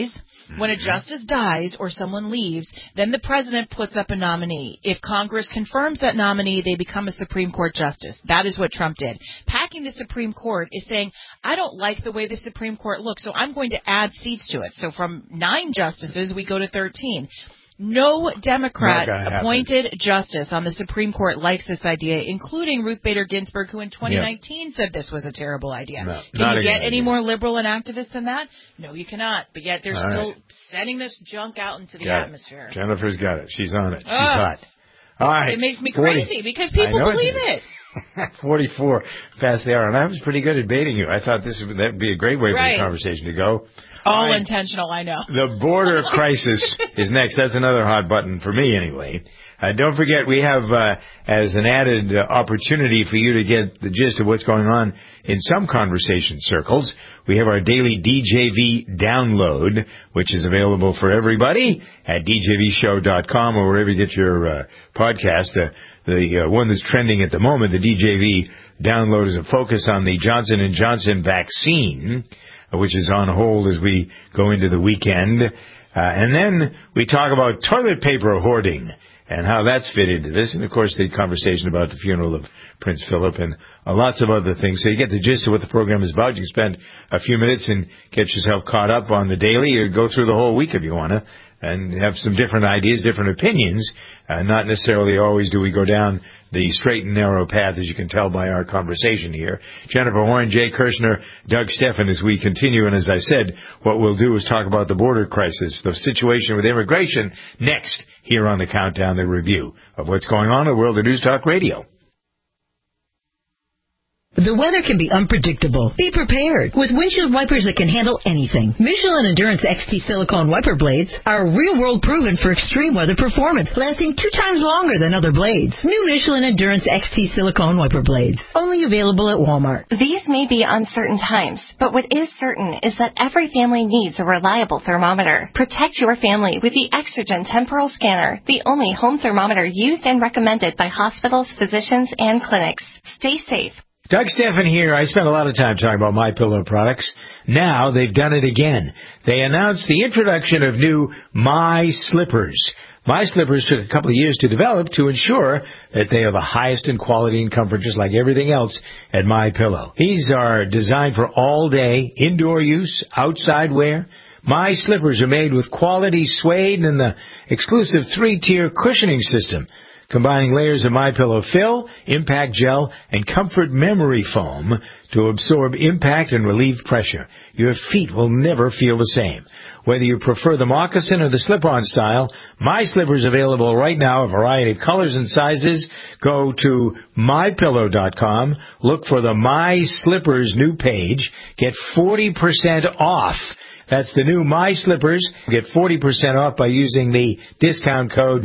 dies or someone leaves, then the president puts up a nominee. If Congress confirms that nominee, they become a Supreme Court justice. That is what Trump did. Packing the Supreme Court is saying, I don't like the way the Supreme Court looks, so I'm going to add seats to it. So from 9 justices, we go to 13. No Democrat appointed justice on the Supreme Court likes this idea, including Ruth Bader Ginsburg, who in 2019 said this was a terrible idea. No, Can you get any more liberal and activist than that? No, you cannot. But yet they're still sending this junk out into the atmosphere. Jennifer's got it. She's on it. She's hot. All right. It makes me crazy because people believe it. 44 past the hour, and I was pretty good at baiting you. I thought that'd be a great way for the conversation to go. All intentional, I know. The border crisis is next. That's another hot button for me, anyway. Don't forget, we have, as an added opportunity for you to get the gist of what's going on in some conversation circles, we have our daily DJV download, which is available for everybody at djvshow.com or wherever you get your podcast. The one that's trending at the moment, the DJV download, is a focus on the Johnson & Johnson vaccine. which is on hold as we go into the weekend. And then we talk about toilet paper hoarding and how that's fit into this. And, of course, the conversation about the funeral of Prince Philip and lots of other things. So you get the gist of what the program is about. You can spend a few minutes and get yourself caught up on the daily, or go through the whole week if you want to, and have some different ideas, different opinions. Not necessarily always do we go down the straight and narrow path, as you can tell by our conversation here. Jennifer Horn, Jay Kirshner, Doug Steffen, as we continue. And as I said, what we'll do is talk about the border crisis, the situation with immigration, next here on the Countdown, the review of what's going on in the world of News Talk Radio. The weather can be unpredictable. Be prepared with windshield wipers that can handle anything. Michelin Endurance XT silicone wiper blades are real-world proven for extreme weather performance, lasting 2 times longer than other blades. New Michelin Endurance XT silicone wiper blades, only available at Walmart. These may be uncertain times, but what is certain is that every family needs a reliable thermometer. Protect your family with the Exergen Temporal Scanner, the only home thermometer used and recommended by hospitals, physicians, and clinics. Stay safe. Doug Steffen here. I spent a lot of time talking about MyPillow products. Now they've done it again. They announced the introduction of new My Slippers. My Slippers took a couple of years to develop to ensure that they are the highest in quality and comfort, just like everything else at MyPillow. These are designed for all-day indoor use, outside wear. My Slippers are made with quality suede and the exclusive 3-tier cushioning system, combining layers of MyPillow fill, impact gel, and comfort memory foam to absorb impact and relieve pressure. Your feet will never feel the same. Whether you prefer the moccasin or the slip-on style, My Slippers available right now, a variety of colors and sizes. Go to MyPillow.com, look for the My Slippers new page, get 40% off. That's the new My Slippers. Get 40% off by using the discount code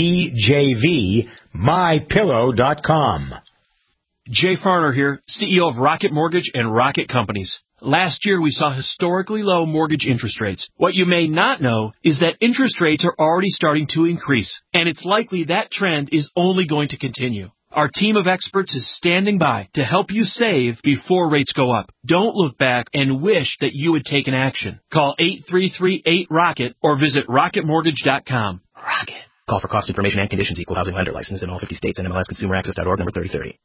DJV, MyPillow.com. Jay Farner here, CEO of Rocket Mortgage and Rocket Companies. Last year, we saw historically low mortgage interest rates. What you may not know is that interest rates are already starting to increase, and it's likely that trend is only going to continue. Our team of experts is standing by to help you save before rates go up. Don't look back and wish that you had taken action. Call 833-8-ROCKET or visit rocketmortgage.com. Rocket. Call for cost information and conditions. Equal housing lender license in all 50 states and MLSConsumerAccess.org number 3030.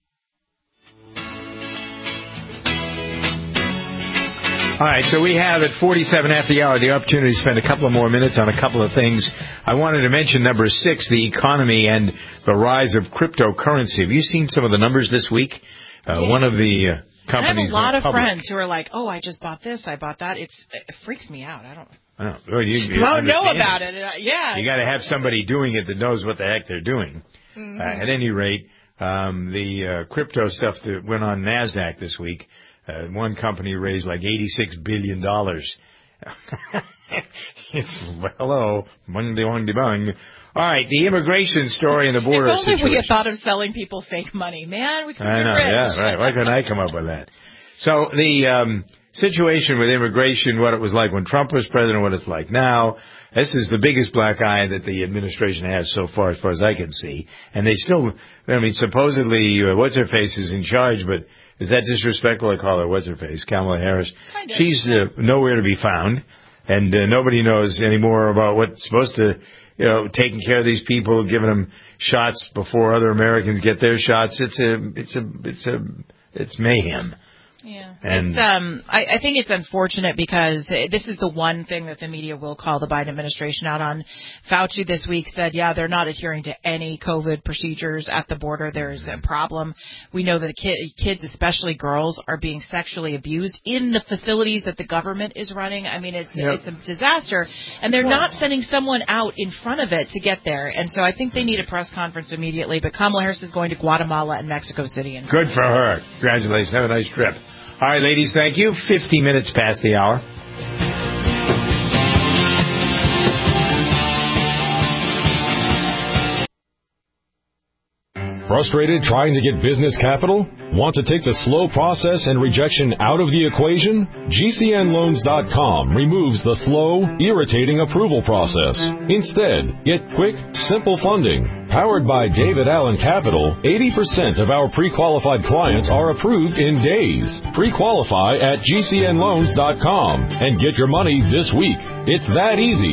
All right, so we have at 47 after the hour the opportunity to spend a couple of more minutes on a couple of things. I wanted to mention number 6, the economy and the rise of cryptocurrency. Have you seen some of the numbers this week? One of the companies. I have a lot of friends who are like, "Oh, I just bought this, I bought that." It freaks me out. I don't. Well, you don't know about it. Yeah. You got to have somebody doing it that knows what the heck they're doing. Mm-hmm. At any rate, the crypto stuff that went on NASDAQ this week. One company raised like $86 billion. It's, hello, bung. All right, the immigration story and the border situation. If only we had thought of selling people fake money. Man, we could be rich. Yeah, right. Why couldn't I come up with that? So the situation with immigration, what it was like when Trump was president, what it's like now. This is the biggest black eye that the administration has so far as I can see. And they still, supposedly, what's-her-face is in charge, but is that disrespectful? I call her what's-her-face, Kamala Harris. Kind of. She's nowhere to be found, and nobody knows anymore about what's supposed to, taking care of these people, giving them shots before other Americans get their shots. It's mayhem. Yeah. And I think it's unfortunate because this is the one thing that the media will call the Biden administration out on. Fauci this week said, they're not adhering to any COVID procedures at the border. There's a problem. We know that kids, especially girls, are being sexually abused in the facilities that the government is running. It's a disaster. And they're not sending someone out in front of it to get there. And so I think they need a press conference immediately. But Kamala Harris is going to Guatemala and Mexico City. Good for her. Congratulations. Have a nice trip. All right, ladies, thank you. 50 minutes past the hour. Frustrated trying to get business capital? Want to take the slow process and rejection out of the equation? GCNLoans.com removes the slow, irritating approval process. Instead, get quick, simple funding. Powered by David Allen Capital, 80% of our pre-qualified clients are approved in days. Pre-qualify at GCNLoans.com and get your money this week. It's that easy.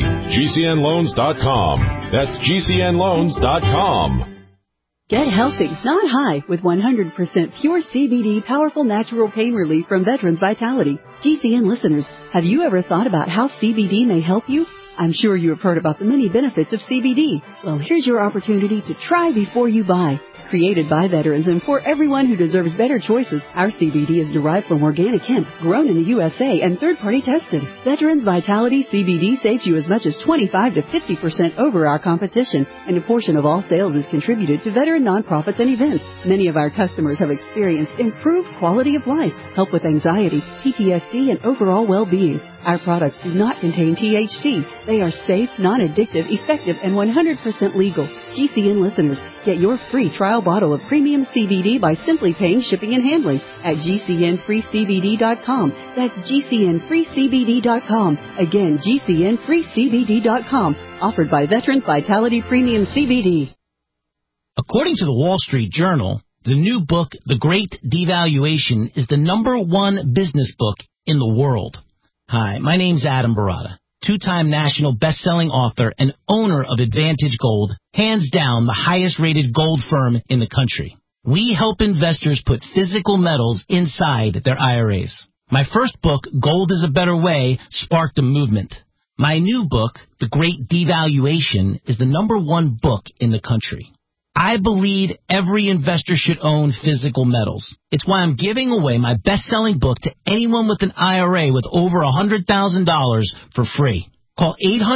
GCNLoans.com. That's GCNLoans.com. Get healthy, not high, with 100% pure CBD powerful natural pain relief from Veterans Vitality. GCN listeners, have you ever thought about how CBD may help you? I'm sure you have heard about the many benefits of CBD. Well, here's your opportunity to try before you buy. Created by veterans and for everyone who deserves better choices, our CBD is derived from organic hemp, grown in the USA and third-party tested. Veterans Vitality CBD saves you as much as 25 to 50% over our competition, and a portion of all sales is contributed to veteran nonprofits and events. Many of our customers have experienced improved quality of life, help with anxiety, PTSD, and overall well-being. Our products do not contain THC. They are safe, non-addictive, effective, and 100% legal. GCN listeners, get your free trial bottle of premium CBD by simply paying shipping and handling at GCNFreeCBD.com. That's GCNFreeCBD.com. Again, GCNFreeCBD.com. Offered by Veterans Vitality Premium CBD. According to the Wall Street Journal, the new book, The Great Devaluation, is the #1 business book in the world. Hi, my name's Adam Barata, two-time national best-selling author and owner of Advantage Gold, hands down the highest-rated gold firm in the country. We help investors put physical metals inside their IRAs. My first book, Gold is a Better Way, sparked a movement. My new book, The Great Devaluation, is the #1 book in the country. I believe every investor should own physical metals. It's why I'm giving away my best-selling book to anyone with an IRA with over $100,000 for free. Call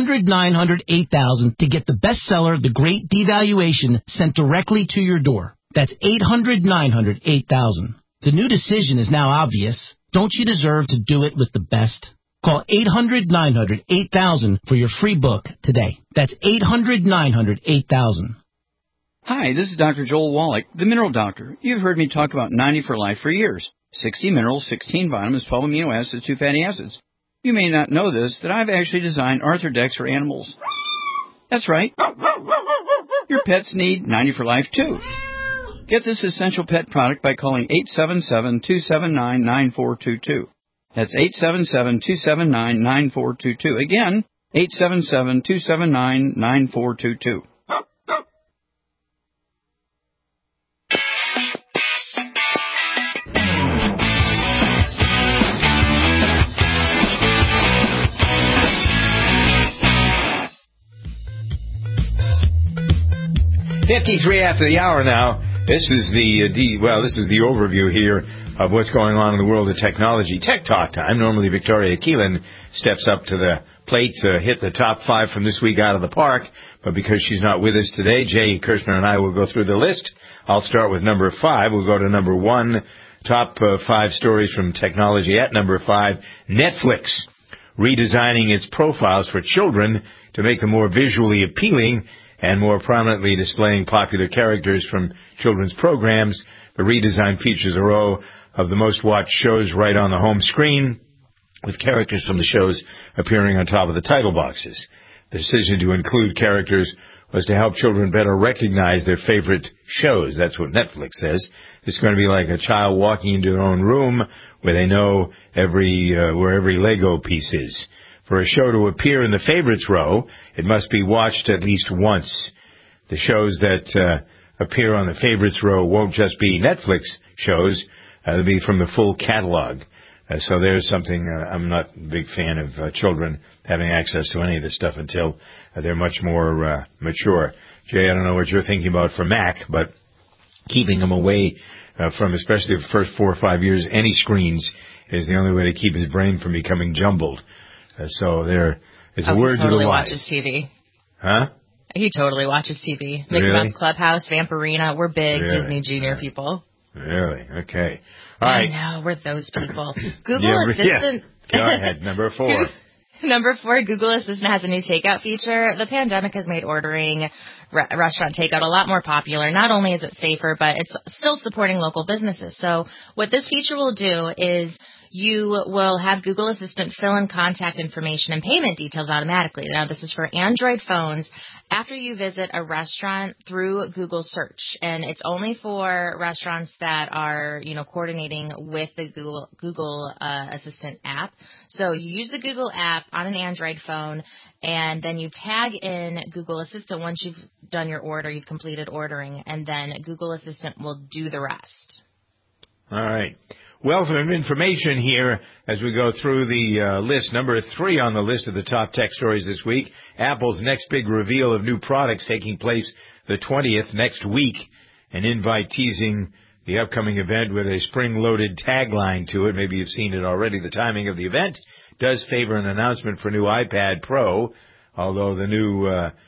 800-900-8000 to get the bestseller, The Great Devaluation, sent directly to your door. That's 800-900-8000. The new decision is now obvious. Don't you deserve to do it with the best? Call 800-900-8000 for your free book today. That's 800-900-8000. Hi, this is Dr. Joel Wallach, the Mineral Doctor. You've heard me talk about 90 for Life for years. 60 minerals, 16 vitamins, 12 amino acids, 2 fatty acids. You may not know this, that I've actually designed Arthrodex for animals. That's right. Your pets need 90 for Life, too. Get this essential pet product by calling 877-279-9422. That's 877-279-9422. Again, 877-279-9422. .53 after the hour now. This is the overview here of what's going on in the world of technology. Tech Talk time. Normally Victoria Keelan steps up to the plate to hit the top 5 from this week out of the park, but because she's not with us today, Jay Kirshner and I will go through the list. I'll start with number 5. We'll go to number 1. Top 5 stories from technology at number 5. Netflix redesigning its profiles for children to make them more visually appealing and more prominently displaying popular characters from children's programs. The redesign features a row of the most watched shows right on the home screen, with characters from the shows appearing on top of the title boxes. The decision to include characters was to help children better recognize their favorite shows. That's what Netflix says. It's going to be like a child walking into their own room where they know where every Lego piece is. For a show to appear in the favorites row, it must be watched at least once. The shows that appear on the favorites row won't just be Netflix shows. They'll be from the full catalog. So there's something. I'm not a big fan of children having access to any of this stuff until they're much more mature. Jay, I don't know what you're thinking about for Mac, but keeping them away from, especially the first 4 or 5 years, any screens is the only way to keep his brain from becoming jumbled. So there is a word to the wise. He totally watches TV. Huh? He totally watches TV. Mickey Really? Mouse Clubhouse, Vampirina. We're big Really? Disney Junior people. Really? Okay. All right. I know, we're those people. Google Assistant. Yeah. Go ahead. Number 4. Number 4, Google Assistant has a new takeout feature. The pandemic has made ordering restaurant takeout, a lot more popular. Not only is it safer, but it's still supporting local businesses. So what this feature will do is you will have Google Assistant fill in contact information and payment details automatically. Now, this is for Android phones after you visit a restaurant through Google Search. And it's only for restaurants that are, coordinating with the Google Assistant app. So you use the Google app on an Android phone, and then you tag in Google Assistant once you've done your order, you've completed ordering, and then Google Assistant will do the rest. All right. Wealth of information here as we go through the list. Number 3 on the list of the top tech stories this week, Apple's next big reveal of new products taking place the 20th next week. An invite teasing the upcoming event with a spring-loaded tagline to it. Maybe you've seen it already. The timing of the event does favor an announcement for new iPad Pro, although the new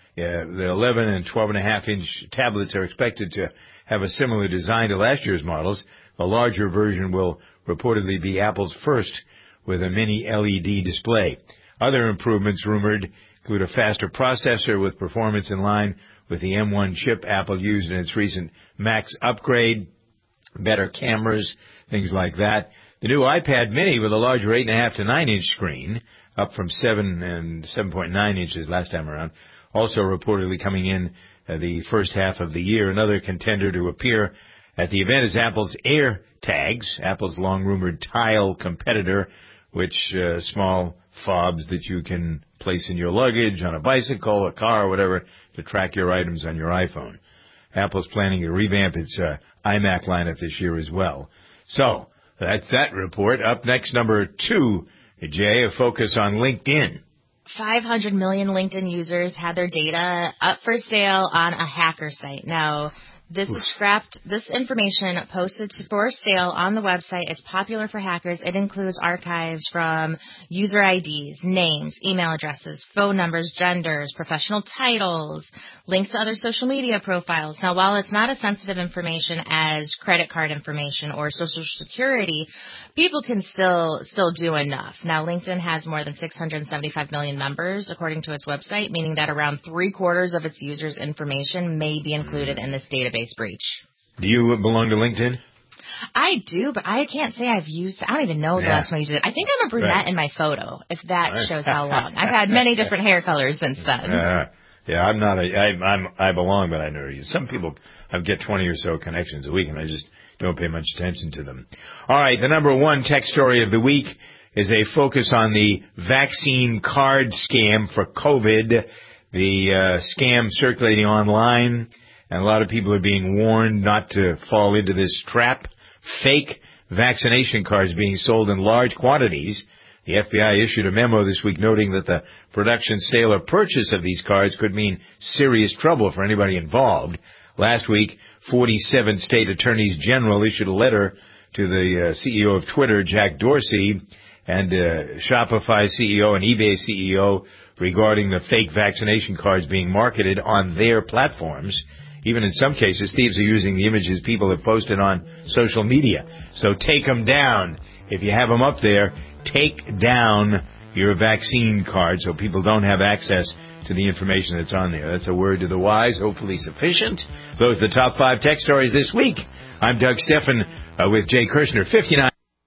the 11 and 12.5-inch tablets are expected to have a similar design to last year's models. The larger version will reportedly be Apple's first with a mini LED display. Other improvements rumored include a faster processor with performance in line with the M1 chip Apple used in its recent Max upgrade, better cameras, things like that. The new iPad mini with a larger 8.5 to 9-inch screen, up from 7 and 7.9 inches last time around, also reportedly coming in the first half of the year. Another contender to appear at the event is Apple's AirTags, Apple's long-rumored Tile competitor, which small fobs that you can place in your luggage, on a bicycle, a car, or whatever, to track your items on your iPhone. Apple's planning to revamp its iMac lineup this year as well. So, that's that report. Up next, number 2, Jay, a focus on LinkedIn. 500 million LinkedIn users had their data up for sale on a hacker site. Now, this information posted for sale on the website. It's popular for hackers. It includes archives from user IDs, names, email addresses, phone numbers, genders, professional titles, links to other social media profiles. Now, while it's not as sensitive information as credit card information or social security, people can still do enough. Now, LinkedIn has more than 675 million members, according to its website, meaning that around 3/4 of its users' information may be included in this database breach. Do you belong to LinkedIn? I do, but I can't say I've used. I don't even know the last time I used it. I think I'm a brunette in my photo, if that shows how long. I've had many different hair colors since then. I'm not. I belong, but I never use. Some people get 20 or so connections a week, and I just don't pay much attention to them. All right, the number 1 tech story of the week is a focus on the vaccine card scam for COVID. The scam circulating online. And a lot of people are being warned not to fall into this trap. Fake vaccination cards being sold in large quantities. The FBI issued a memo this week noting that the production, sale, or purchase of these cards could mean serious trouble for anybody involved. Last week, 47 state attorneys general issued a letter to the CEO of Twitter, Jack Dorsey, and Shopify CEO and eBay CEO regarding the fake vaccination cards being marketed on their platforms. Even in some cases, thieves are using the images people have posted on social media. So take them down. If you have them up there, take down your vaccine card so people don't have access to the information that's on there. That's a word to the wise, hopefully sufficient. Those are the top 5 tech stories this week. I'm Doug Steffen with Jay Kirshner, 59.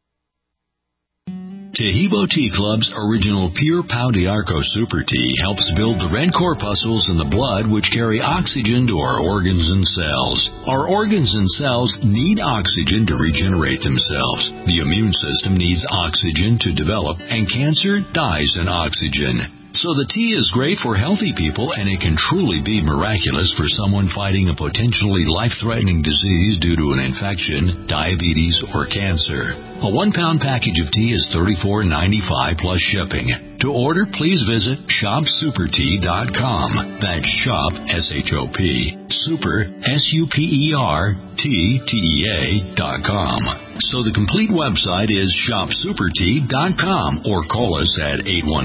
Tahibo Tea Club's original Pure Pau d'Arco Super Tea helps build the red corpuscles in the blood which carry oxygen to our organs and cells. Our organs and cells need oxygen to regenerate themselves. The immune system needs oxygen to develop, and cancer dies in oxygen. So the tea is great for healthy people, and it can truly be miraculous for someone fighting a potentially life-threatening disease due to an infection, diabetes, or cancer. A 1-pound package of tea is $34.95 plus shipping. To order, please visit shopsupertea.com. That's shop, S-H-O-P, super, SUPERTEA.com. So the complete website is shopsupertea.com, or call us at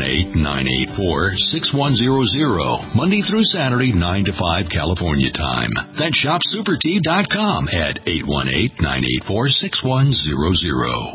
818-984-6100, Monday through Saturday, 9 to 5 California time. That's shopsupertea.com at 818-984-6100.